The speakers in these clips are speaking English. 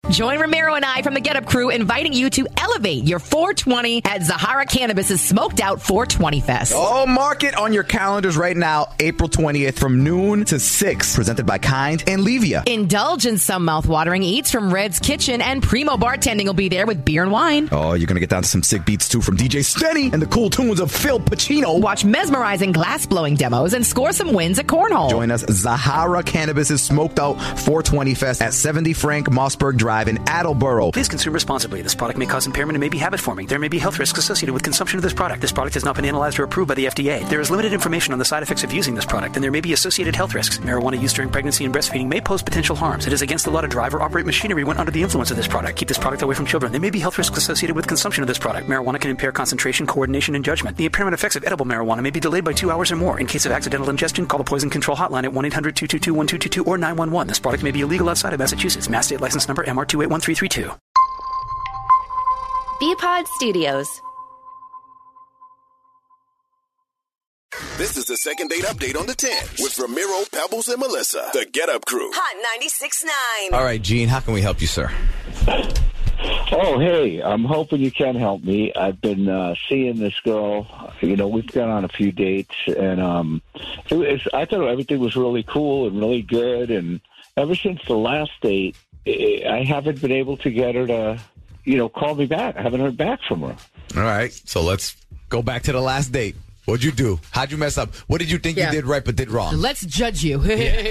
Join Ramiro and I from the Get Up crew inviting you to elevate your 420 at Zahara Cannabis' Smoked Out 420 Fest. Oh, mark it on your calendars right now, April 20th from noon to 6, presented by Kind and Levia. Indulge in some mouth-watering eats from Red's Kitchen, and Primo Bartending will be there with beer and wine. Oh, you're going to get down to some sick beats, too, from DJ Stenny and the cool tunes of Phil Pacino. Watch mesmerizing glass-blowing demos and score some wins at Cornhole. Join us, Zahara Cannabis' Smoked Out 420 Fest at 70 Frank Mossberg Drive in Attleboro. Please consume responsibly. This product may cause impairment and may be habit-forming. There may be health risks associated with consumption of this product. This product has not been analyzed or approved by the FDA. There is limited information on the side effects of using this product, and there may be associated health risks. Marijuana use during pregnancy and breastfeeding may pose potential harms. It is against the law to drive or operate machinery when under the influence of this product. Keep this product away from children. There may be health risks associated with consumption of this product. Marijuana can impair concentration, coordination, and judgment. The impairment effects of edible marijuana may be delayed by 2 hours or more. In case of accidental ingestion, call the Poison Control Hotline at 1-800-222-1222 or 911. This product may be illegal outside of Massachusetts. Mass State License Number MR281332. Bpod Studios. This is the second date update on the 10 with Ramiro, Pebbles, and Melissa. The Get Up Crew. Hot 96.9. All right, Gene, how can we help you, sir? Oh, hey, I'm hoping you can help me. I've been seeing this girl. You know, we've gone on a few dates, and I thought everything was really cool and really good. And ever since the last date, I haven't been able to get her to, call me back. I haven't heard back from her. All right, so let's go back to the last date. What'd you do? How'd you mess up? What did you think you did right but did wrong? Let's judge you.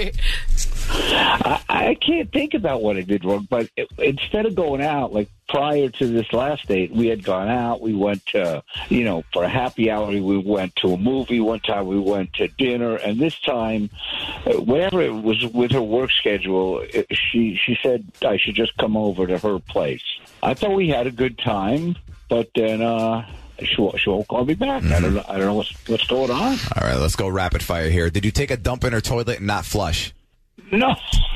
I can't think about what I did wrong, but instead of going out, like prior to this last date, we had gone out. We went to, for a happy hour, we went to a movie. One time we went to dinner. And this time, whatever it was with her work schedule, she said I should just come over to her place. I thought we had a good time, but then she won't call me back. Mm-hmm. I don't know what's going on. All right, let's go rapid fire here. Did you take a dump in her toilet and not flush? No.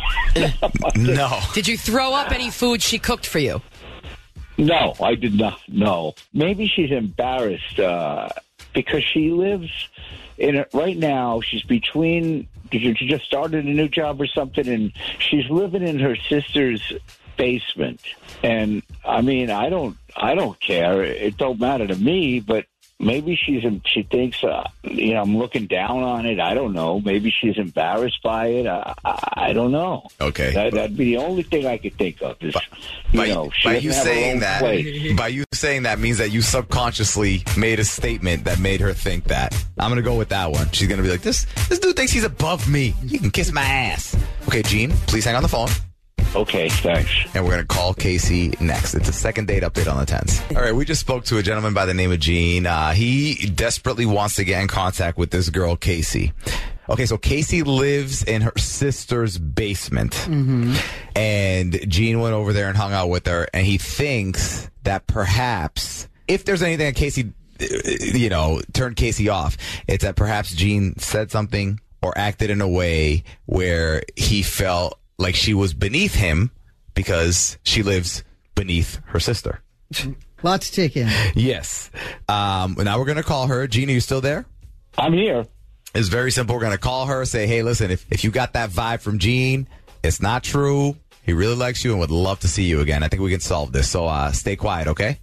No. Did you throw up any food she cooked for you? No, I did not. No. Maybe she's embarrassed because she lives right now. She's between. She just started a new job or something, and she's living in her sister's basement. And I mean, I don't care. It don't matter to me, but maybe she thinks, I'm looking down on it. I don't know. Maybe she's embarrassed by it. I don't know. Okay. That'd be the only thing I could think of is, by you saying that means that you subconsciously made a statement that made her think that. I'm going to go with that one. She's going to be like, this dude thinks he's above me. He can kiss my ass. Okay, Gene, please hang on the phone. Okay, thanks. And we're going to call Casey next. It's a second date update on the 10s. All right, we just spoke to a gentleman by the name of Gene. He desperately wants to get in contact with this girl, Casey. Okay, so Casey lives in her sister's basement. Mm-hmm. And Gene went over there and hung out with her. And he thinks that perhaps, if there's anything that Casey, turned Casey off, it's that perhaps Gene said something or acted in a way where he felt like she was beneath him because she lives beneath her sister. Lots to take in. Yes. Now we're going to call her. Gene, are you still there? I'm here. It's very simple. We're going to call her, say, hey, listen, if you got that vibe from Gene, it's not true. He really likes you and would love to see you again. I think we can solve this. So stay quiet, okay?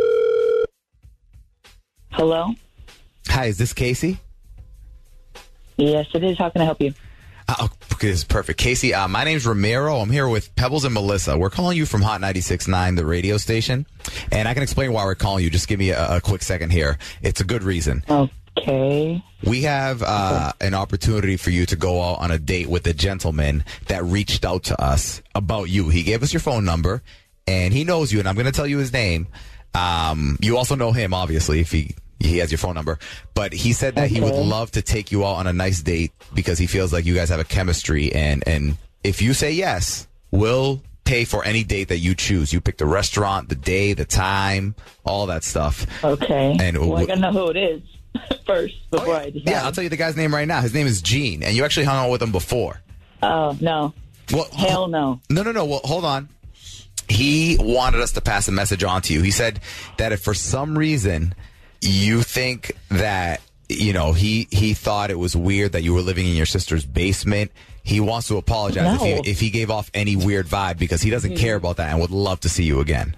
Hello? Hi, is this Casey? Yes, it is. How can I help you? Okay, this is perfect. Casey, my name's Ramiro. I'm here with Pebbles and Melissa. We're calling you from Hot 96.9, the radio station. And I can explain why we're calling you. Just give me a quick second here. It's a good reason. Okay. We have an opportunity for you to go out on a date with a gentleman that reached out to us about you. He gave us your phone number, and he knows you, and I'm going to tell you his name. You also know him, obviously, if he has your phone number. But he said that he would love to take you out on a nice date because he feels like you guys have a chemistry. And if you say yes, we'll pay for any date that you choose. You pick the restaurant, the day, the time, all that stuff. Okay. And I got to know who it is first before I decide. Yeah, I'll tell you the guy's name right now. His name is Gene. And you actually hung out with him before. Oh, no. Well, hell no. No. Well, hold on. He wanted us to pass a message on to you. He said that if for some reason you think that, he thought it was weird that you were living in your sister's basement, he wants to apologize No. if he gave off any weird vibe because he doesn't care about that and would love to see you again.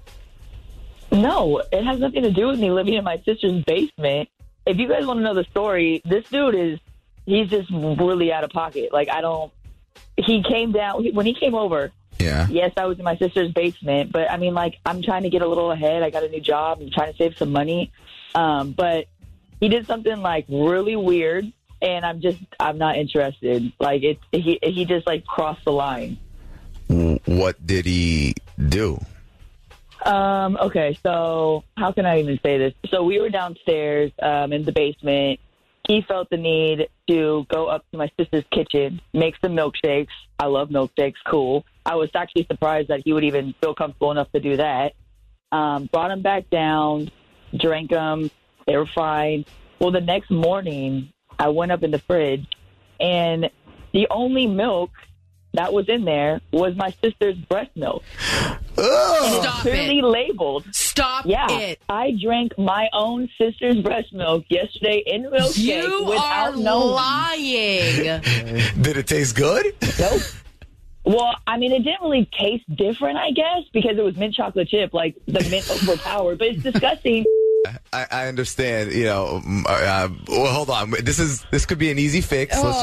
No, it has nothing to do with me living in my sister's basement. If you guys want to know the story, this dude he's just really out of pocket. Like, he came down, when he came over, Yeah. yes, I was in my sister's basement, but I mean, like, I'm trying to get a little ahead. I got a new job. I'm trying to save some money. But he did something, like, really weird, and I'm not interested. Like, he just, like, crossed the line. What did he do? Okay, so how can I even say this? So we were downstairs in the basement. He felt the need to go up to my sister's kitchen, make some milkshakes. I love milkshakes, cool. I was actually surprised that he would even feel comfortable enough to do that. Brought them back down, drank them. They were fine. Well, the next morning, I went up in the fridge, and the only milk that was in there was my sister's breast milk. Stop Clearly it. labeled. Stop Yeah, it. I drank my own sister's breast milk yesterday in milkshake You are without knowing. lying. Did it taste good? Nope. Well, I mean, it didn't really taste different, I guess, because it was mint chocolate chip. Like, the mint overpowered, but it's disgusting. I understand. You know. Well, hold on. This could be an easy fix. Let's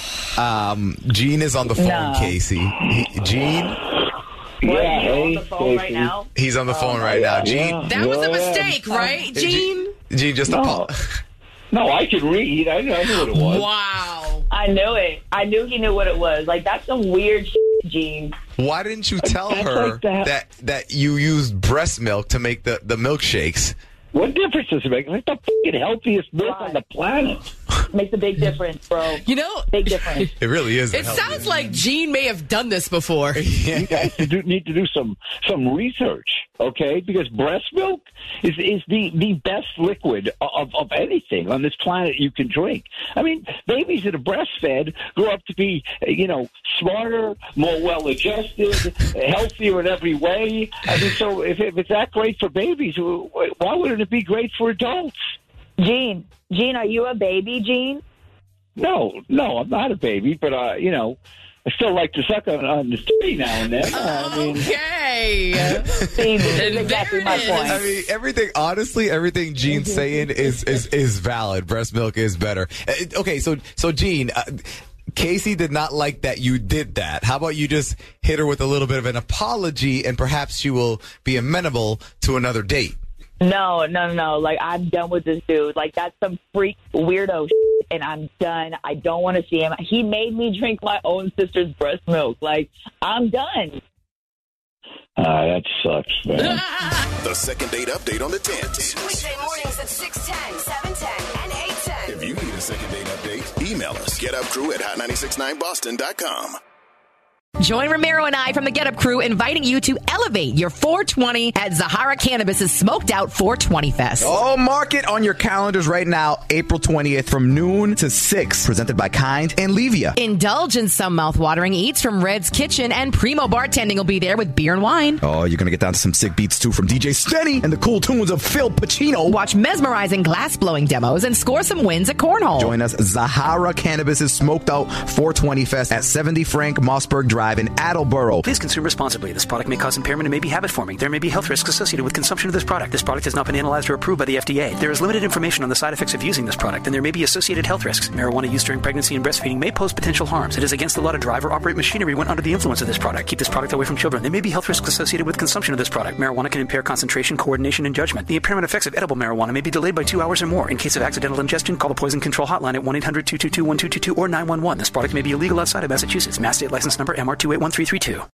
just. Gene is on the phone, No. Casey. Gene. What, Yeah, you on hey, the phone right Casey. now? He's on the phone right now. Gene. That was a Yeah. mistake, right, Gene? Gene, just No. No, I could read. I knew what it was. Wow. I knew it. I knew he knew what it was. Like, that's some weird shit, Gene. Why didn't you tell That's her like that you used breast milk to make the milkshakes? What difference does it make? It's the fucking healthiest milk on the planet. Makes a big difference, bro. You know, Big difference. It really is. it sounds like Gene may have done this before. You guys need to do some research, okay? Because breast milk is the best liquid of anything on this planet you can drink. I mean, babies that are breastfed grow up to be, smarter, more well-adjusted, healthier in every way. I mean, so if it's that great for babies, why wouldn't it be great for adults? Gene, are you a baby, Gene? No, I'm not a baby, but, I still like to suck on the tree now and then. I mean, Okay. See, this is exactly my There it point. I mean, everything Gene's saying is valid. Breast milk is better. Okay, so Gene, Casey did not like that you did that. How about you just hit her with a little bit of an apology, and perhaps she will be amenable to another date? No. Like, I'm done with this dude. Like, that's some freak weirdo shit, and I'm done. I don't want to see him. He made me drink my own sister's breast milk. Like, I'm done. that sucks, man. The second date update on the 10s. Weekday mornings at 6:10, 7:10, and 8:10. If you need a second date update, email us. GetUpCrew@hot969boston.com. Join Ramiro and I from the Get Up Crew, inviting you to elevate your 420 at Zahara Cannabis's Smoked Out 420 Fest. Oh, mark it on your calendars right now, April 20th from noon to 6, presented by Kind and Levia. Indulge in some mouth-watering eats from Red's Kitchen, and Primo Bartending will be there with beer and wine. Oh, you're going to get down to some sick beats, too, from DJ Stenny and the cool tunes of Phil Pacino. Watch mesmerizing glass-blowing demos and score some wins at Cornhole. Join us, Zahara Cannabis's Smoked Out 420 Fest at 70 Frank Mossberg Drive in Attleboro. Please consume responsibly. This product may cause impairment and may be habit-forming. There may be health risks associated with consumption of this product. This product has not been analyzed or approved by the FDA. There is limited information on the side effects of using this product, and there may be associated health risks. Marijuana use during pregnancy and breastfeeding may pose potential harms. It is against the law to drive or operate machinery when under the influence of this product. Keep this product away from children. There may be health risks associated with consumption of this product. Marijuana can impair concentration, coordination, and judgment. The impairment effects of edible marijuana may be delayed by 2 hours or more. In case of accidental ingestion, call the Poison Control Hotline at 1-800-222-1222 or 911. This product may be illegal outside of Massachusetts. Mass State License Number MR2813332.